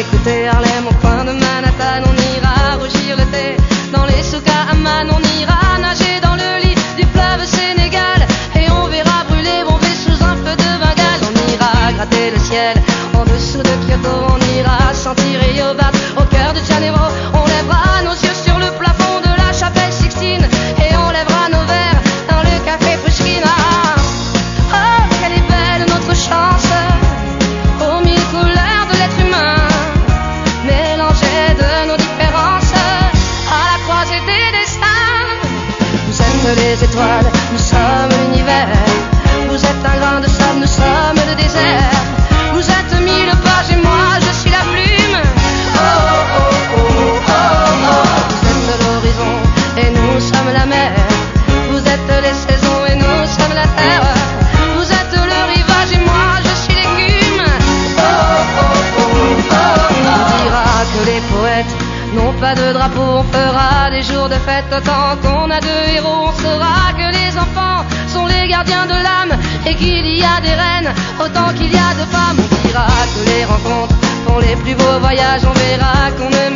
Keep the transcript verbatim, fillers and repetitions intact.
écouter Harlem au coin de Manhattan. On ira rougir le thé dans les souks à Amman. On ira nager dans le lit du fleuve Sénégal et on verra brûler bomber sous un feu de Bengale. On ira gratter le ciel en dessous de Kyoto. On ira sentir Rio battre au cœur de Janeiro. On lèvera nos yeux sur le plafond de la chapelle Sixtine et on lèvera nos verres dans le café Pushkin. Ah, oh, quelle est belle notre chance, aux mille couleurs de l'être humain, mélangées de nos différences, à la croisée des destins. Vous êtes les étoiles, nous sommes l'univers. Vous êtes un grain de sable, nous sommes le désert. Vous êtes mille pages et moi je suis la plume. Oh oh oh oh oh oh. Vous êtes l'horizon et nous sommes la mer. Vous êtes les saisons et nous sommes la terre. Vous êtes le rivage et moi je suis l'écume. Oh oh oh oh oh. On dira que les poètes n'ont pas de drapeau. On fera des jours de fête autant qu'on a de héros. On saura que les enfants sont les gardiens de l'âme et qu'il y a des reines autant qu'il y a de femmes. On dira que les rencontres font les plus beaux voyages. On verra qu'on ne